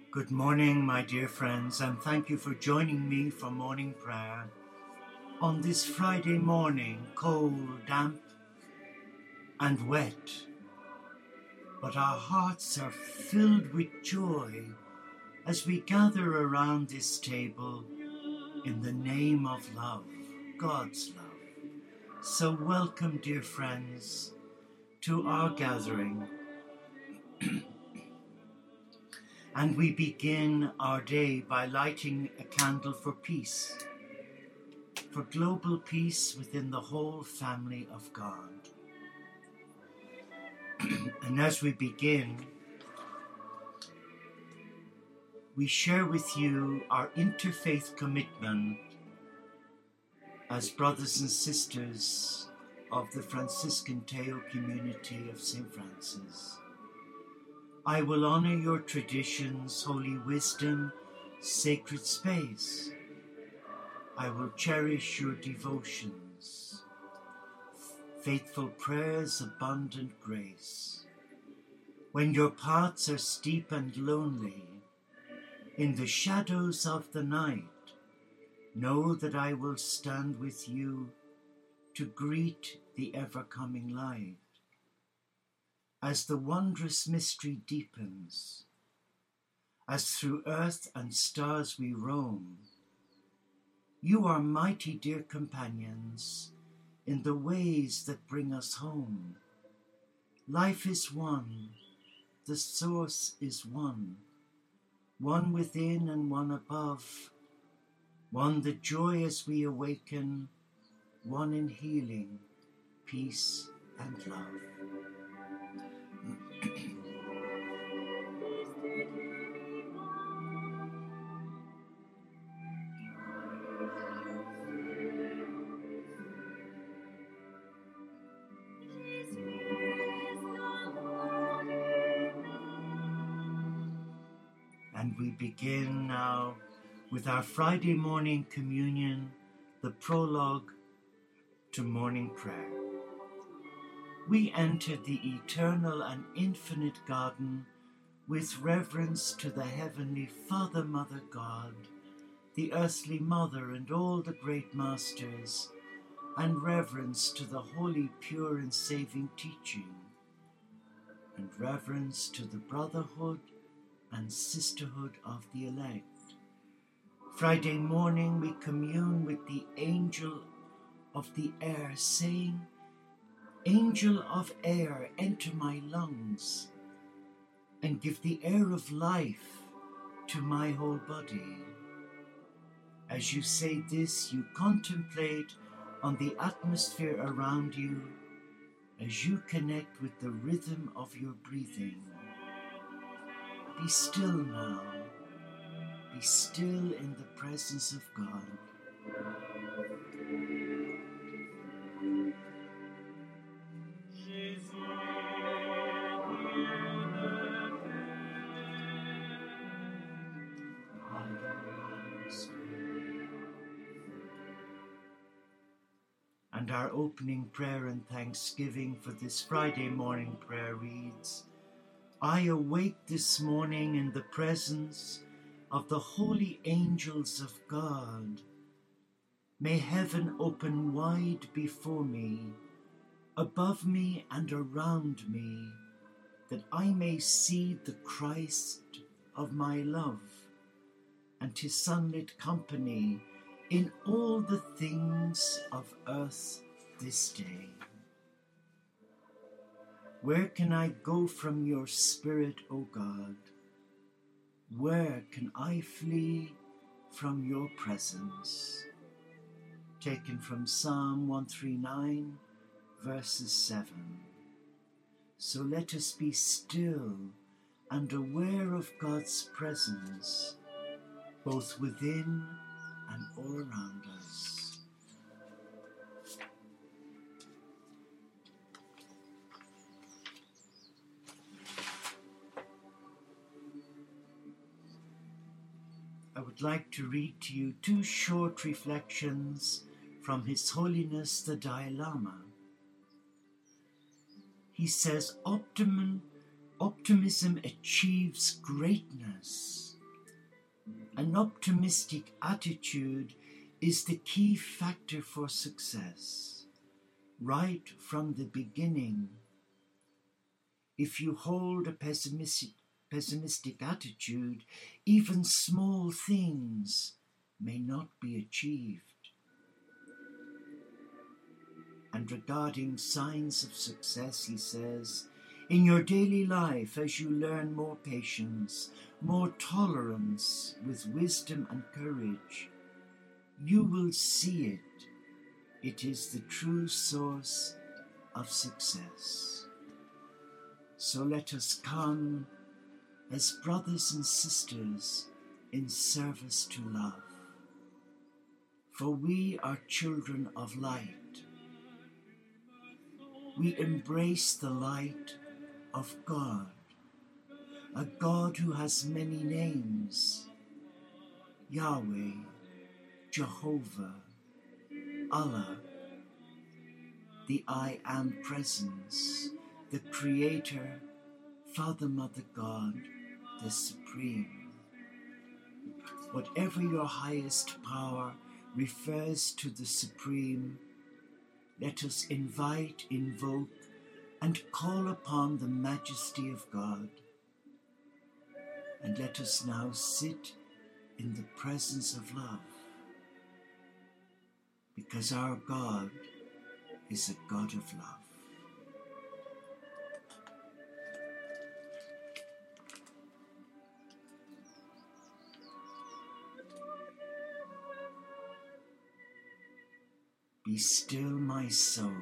Good morning, my dear friends, and thank you for joining me for morning prayer on this Friday morning, cold, damp, and wet. But our hearts are filled with joy as we gather around this table in the name of love, God's love. So welcome, dear friends, to our gathering. And we begin our day by lighting a candle for peace, for global peace within the whole family of God. And as we begin, we share with you our interfaith commitment as brothers and sisters of the Franciscan Teo community of St. Francis. I will honor your traditions, holy wisdom, sacred space. I will cherish your devotions, faithful prayers, abundant grace. When your paths are steep and lonely, in the shadows of the night, know that I will stand with you to greet the ever-coming light. As the wondrous mystery deepens, as through earth and stars we roam, you are mighty dear companions in the ways that bring us home. Life is one, the source is one within and one above, one the joy as we awaken, one in healing, peace and love. And we begin now with our Friday morning communion, the prologue to morning prayer. We enter the eternal and infinite garden with reverence to the heavenly Father, Mother God, the earthly Mother and all the great masters, and reverence to the holy, pure and saving teaching, and reverence to the brotherhood and sisterhood of the elect. Friday morning we commune with the angel of the air, saying, "Angel of air, enter my lungs, and give the air of life to my whole body." As you say this, you contemplate on the atmosphere around you as you connect with the rhythm of your breathing. Be still now. Be still in the presence of God. And our opening prayer and thanksgiving for this Friday morning prayer reads, "I awake this morning in the presence of the holy angels of God. May heaven open wide before me, above me and around me, that I may see the Christ of my love and his sunlit company in all the things of earth this day. Where can I go from your Spirit, O God? Where can I flee from your presence?" Taken from Psalm 139, verses 7. So let us be still and aware of God's presence, both within and all around us. I would like to read to you two short reflections from His Holiness the Dalai Lama. He says, optimism achieves greatness An optimistic attitude is the key factor for success, right from the beginning. If you hold a pessimistic attitude, even small things may not be achieved. And regarding signs of success, he says, in your daily life, as you learn more patience, more tolerance with wisdom and courage, you will see it. It is the true source of success. So let us come as brothers and sisters in service to love. For we are children of light. We embrace the light of God, a God who has many names: Yahweh, Jehovah, Allah, the I Am Presence, the Creator, Father, Mother God, the Supreme. Whatever your highest power refers to the Supreme, let us invite, invoke, and call upon the majesty of God. And let us now sit in the presence of love, because our God is a God of love. Be still, my soul.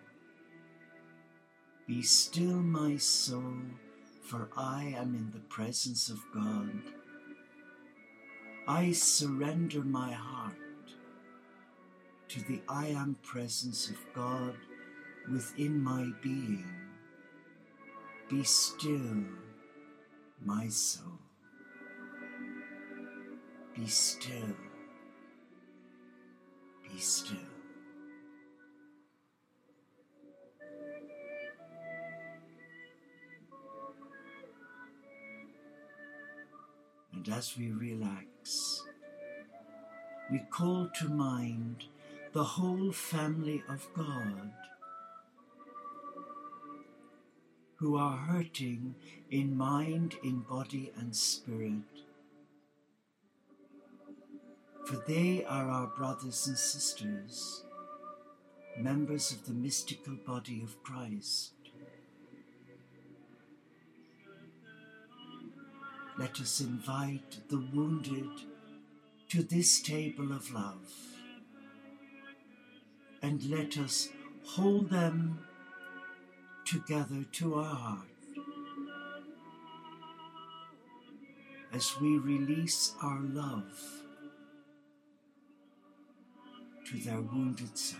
Be still, my soul, for I am in the presence of God. I surrender my heart to the I Am presence of God within my being. Be still, my soul. Be still. Be still. And as we relax, we call to mind the whole family of God who are hurting in mind, in body and spirit. For they are our brothers and sisters, members of the mystical body of Christ. Let us invite the wounded to this table of love, and let us hold them together to our heart as we release our love to their wounded self.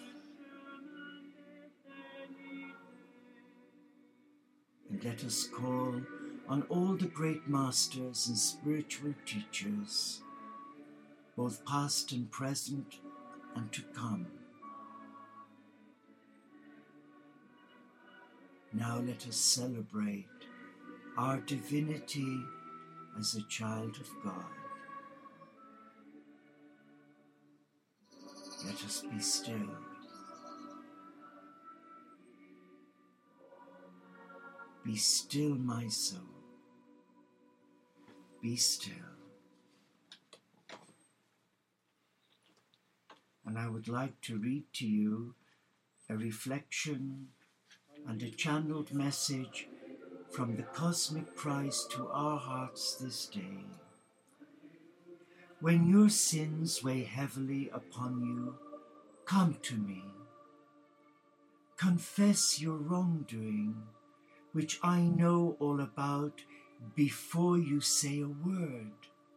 And let us call on all the great masters and spiritual teachers, both past and present and to come. Now let us celebrate our divinity as a child of God. Let us be still. Be still, my soul. Be still. And I would like to read to you a reflection and a channeled message from the cosmic Christ to our hearts this day. When your sins weigh heavily upon you, come to me. Confess your wrongdoing, which I know all about before you say a word.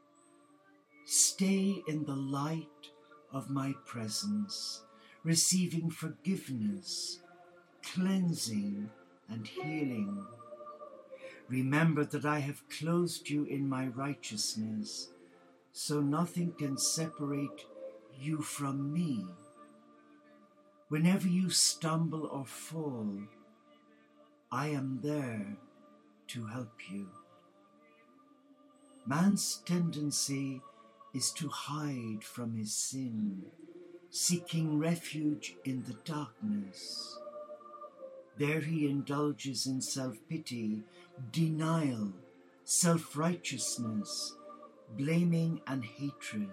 Stay in the light of my presence, receiving forgiveness, cleansing, and healing. Remember that I have clothed you in my righteousness, so nothing can separate you from me. Whenever you stumble or fall, I am there to help you. Man's tendency is to hide from his sin, seeking refuge in the darkness. There he indulges in self-pity, denial, self-righteousness, blaming and hatred.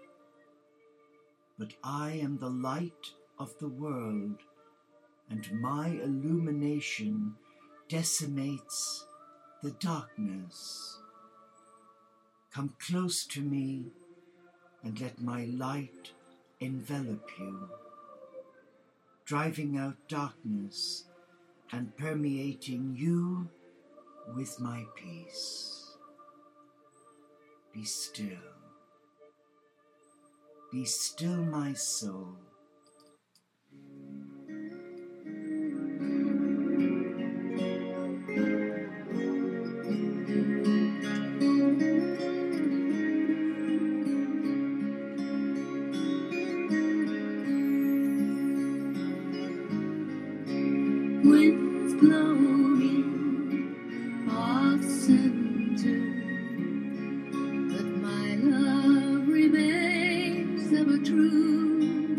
But I am the light of the world, and my illumination decimates the darkness. Come close to me and let my light envelop you, driving out darkness and permeating you with my peace. Be still. Be still, my soul. Winds blowing off center, but my love remains ever true.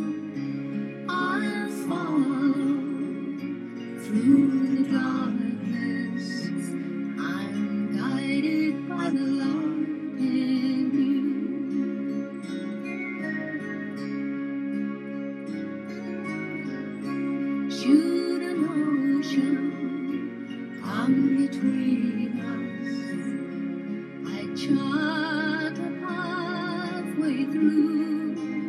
I'll follow through the darkness. I'm guided by the light in you. Should an ocean come between us, I chart a pathway through.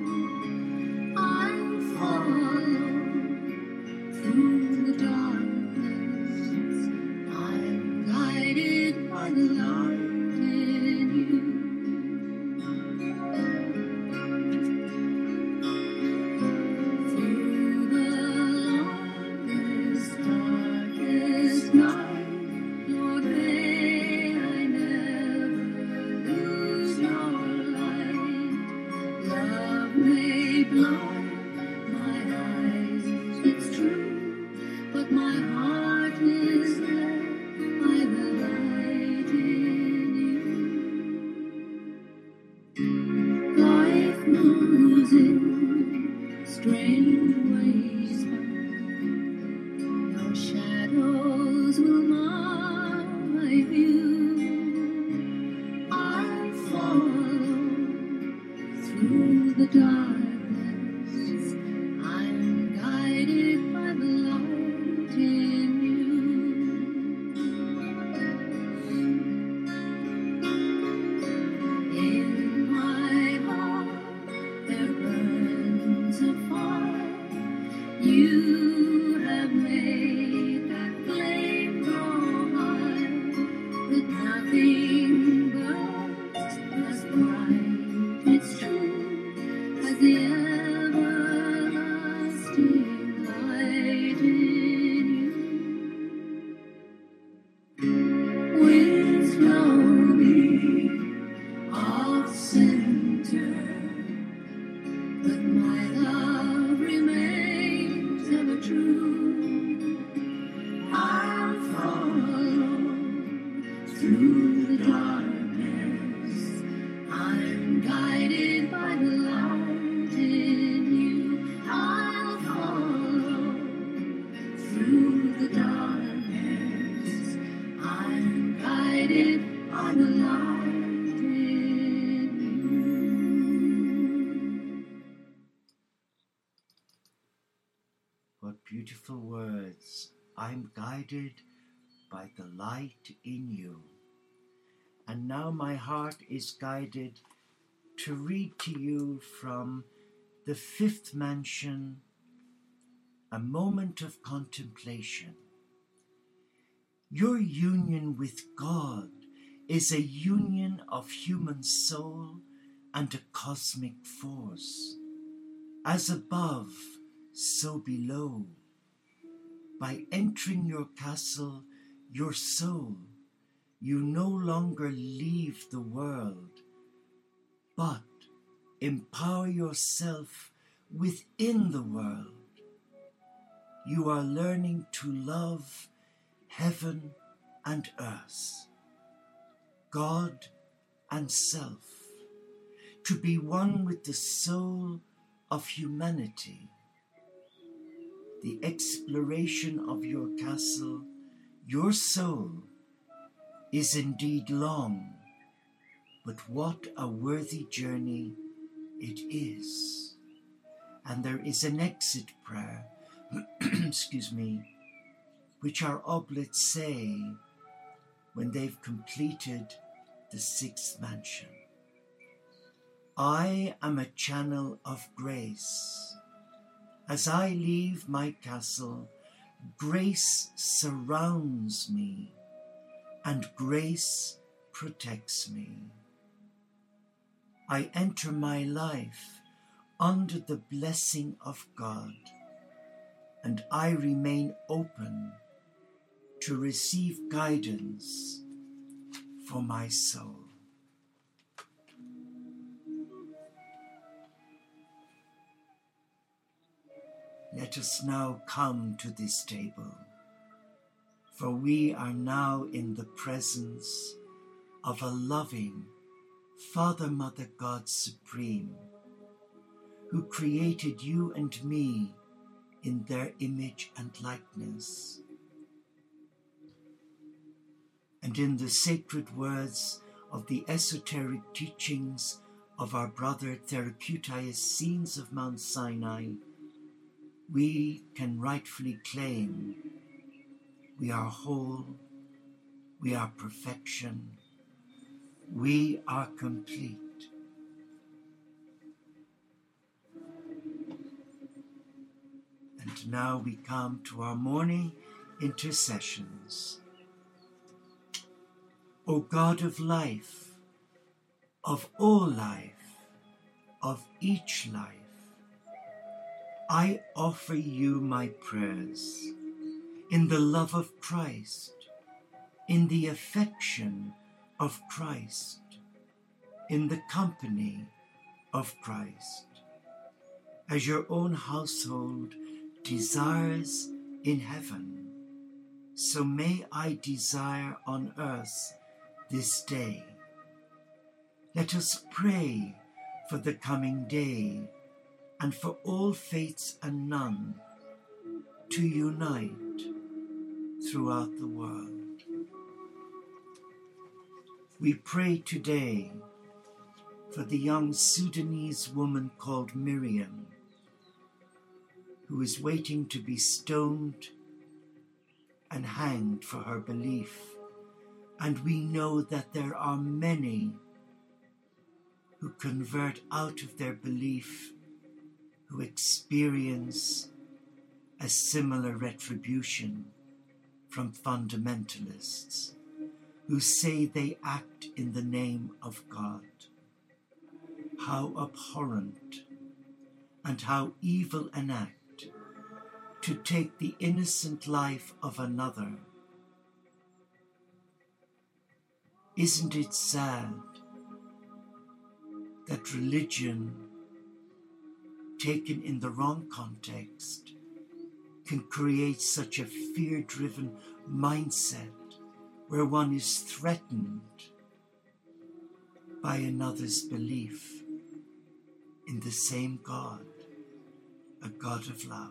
I'll follow through the darkness. I'm guided by the light in you. Through the longest, darkest night, Lord, may I never lose your light. Love may blind my eyes, it's true, but my heart is led by the light in you. Life moves in strange ways, no shadows will mar my view. I'll follow through the darkness. I'm guided by the light in you. In my heart there burns a fire. You have made that flame grow higher, that nothing burns as bright, it's true, as the everlasting light in you. Winds blow me off center, but my love remains ever true. I'll follow through the darkness. I'm guided by the light in you. I'll follow through the darkness. I'm guided by the light in you. What beautiful words. I'm guided by the light in you. And now my heart is guided to read to you from the fifth mansion, A Moment of Contemplation. Your union with God is a union of human soul and a cosmic force. As above, so below. By entering your castle, your soul, you no longer leave the world, but empower yourself within the world. You are learning to love heaven and earth, God and self, to be one with the soul of humanity. The exploration of your castle, your soul, is indeed long, but what a worthy journey it is. And there is an exit prayer, excuse me, which our oblates say when they've completed the 6th mansion. I am a channel of grace. As I leave my castle, grace surrounds me and grace protects me. I enter my life under the blessing of God, and I remain open to receive guidance for my soul. Let us now come to this table, for we are now in the presence of a loving Father, Mother, God Supreme, who created you and me in their image and likeness. And in the sacred words of the esoteric teachings of our brother Therapeutius Scenes of Mount Sinai, we can rightfully claim we are whole, we are perfection, we are complete. And now we come to our morning intercessions. O God of life, of all life, of each life, I offer you my prayers in the love of Christ, in the affection of Christ, in the company of Christ, as your own household desires in heaven, so may I desire on earth this day. Let us pray for the coming day and for all faiths and none to unite throughout the world. We pray today for the young Sudanese woman called Miriam, who is waiting to be stoned and hanged for her belief. And we know that there are many who convert out of their belief, who experience a similar retribution from fundamentalists, who say they act in the name of God. How abhorrent and how evil an act to take the innocent life of another. Isn't it sad that religion, taken in the wrong context, can create such a fear-driven mindset where one is threatened by another's belief in the same God, a God of love.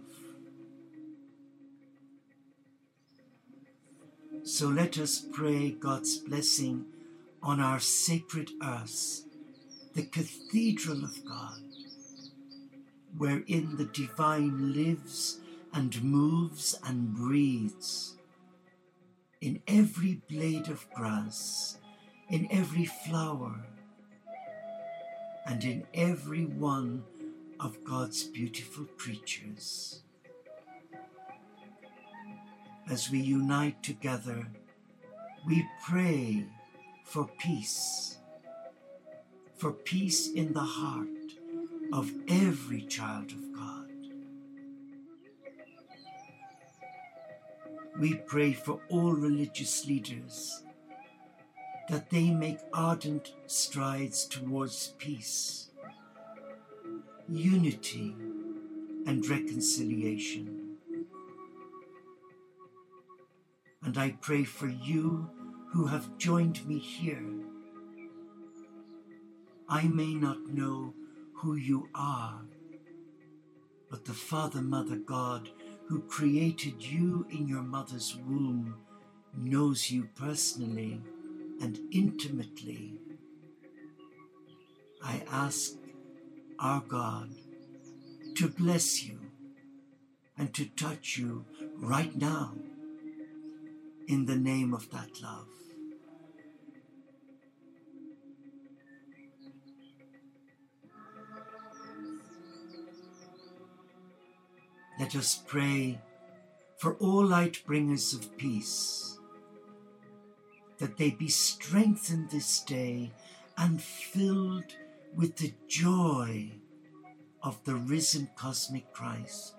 So let us pray God's blessing on our sacred earth, the cathedral of God, wherein the divine lives and moves and breathes, in every blade of grass, in every flower, and in every one of God's beautiful creatures. As we unite together, we pray for peace in the heart of every child of God. We pray for all religious leaders that they make ardent strides towards peace, unity, and reconciliation. And I pray for you who have joined me here, I may not know who you are, but the Father, Mother God, who created you in your mother's womb, knows you personally and intimately. I ask our God to bless you and to touch you right now in the name of that love. Let us pray for all light bringers of peace, that they be strengthened this day and filled with the joy of the risen cosmic Christ,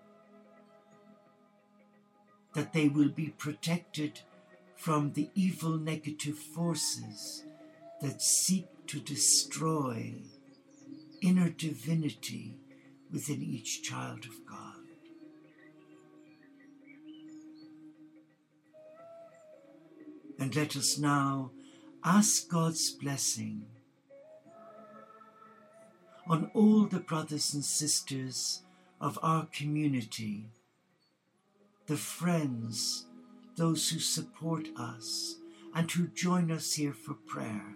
that they will be protected from the evil negative forces that seek to destroy inner divinity within each child of God. And let us now ask God's blessing on all the brothers and sisters of our community, the friends, those who support us and who join us here for prayer.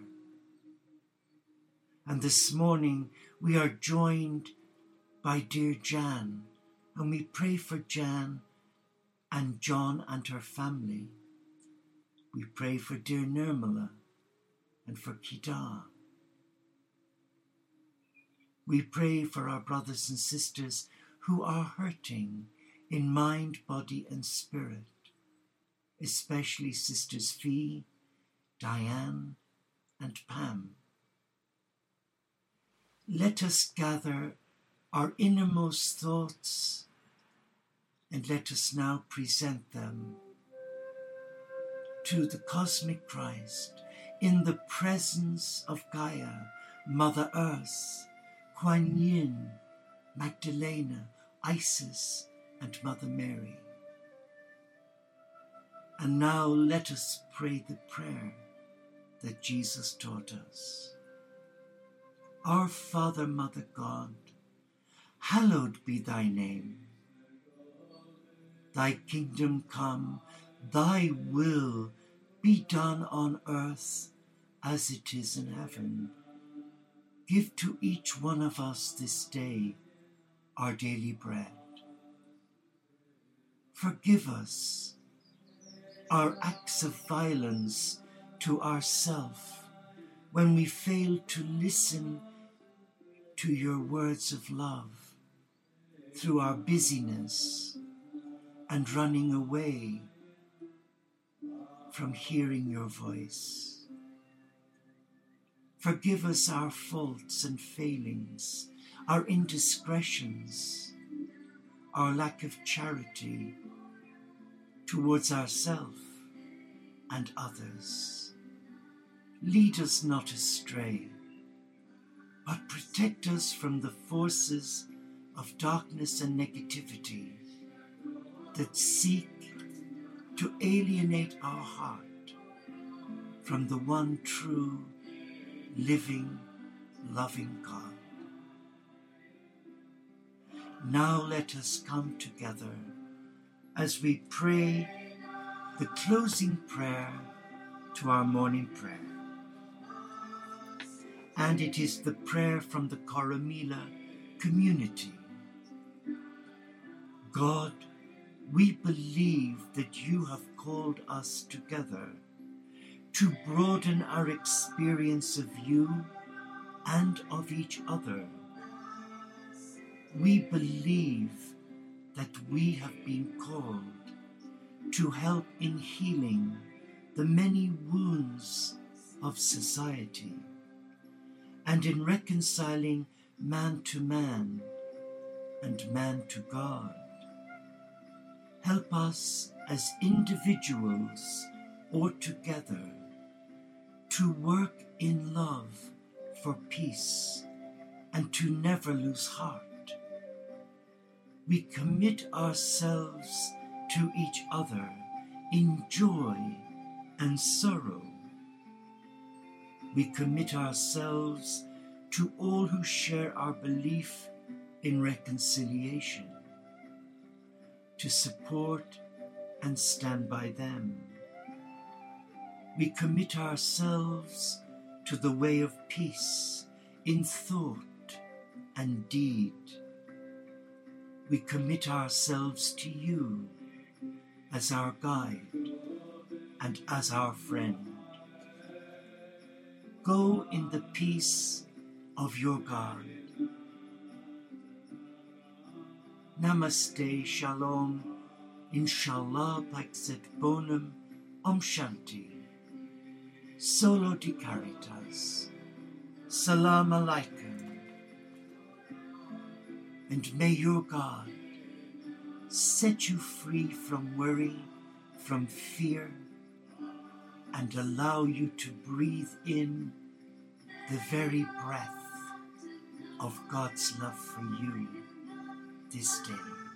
And this morning we are joined by dear Jan, and we pray for Jan and John and her family. We pray for dear Nirmala and for Kedar. We pray for our brothers and sisters who are hurting in mind, body and spirit, especially Sisters Fee, Diane and Pam. Let us gather our innermost thoughts and let us now present them to the cosmic Christ in the presence of Gaia, Mother Earth, Kuan Yin, Magdalena, Isis, and Mother Mary. And now let us pray the prayer that Jesus taught us. Our Father, Mother God, hallowed be thy name. Thy kingdom come, thy will be done on earth as it is in heaven. Give to each one of us this day our daily bread. Forgive us our acts of violence to ourself when we fail to listen to your words of love through our busyness and running away from hearing your voice. Forgive us our faults and failings, our indiscretions, our lack of charity towards ourselves and others. Lead us not astray, but protect us from the forces of darkness and negativity that seek to alienate our heart from the one true, living, loving God. Now let us come together as we pray the closing prayer to our morning prayer. And it is the prayer from the Coromila community. God, we believe that you have called us together to broaden our experience of you and of each other. We believe that we have been called to help in healing the many wounds of society and in reconciling man to man and man to God. Help us as individuals or together to work in love for peace and to never lose heart. We commit ourselves to each other in joy and sorrow. We commit ourselves to all who share our belief in reconciliation, to support and stand by them. We commit ourselves to the way of peace in thought and deed. We commit ourselves to you as our guide and as our friend. Go in the peace of your God. Namaste, Shalom, Inshallah, Paxet Bonum, Om Shanti, Solo di Caritas, Salam Alaikum, and may your God set you free from worry, from fear, and allow you to breathe in the very breath of God's love for you this day.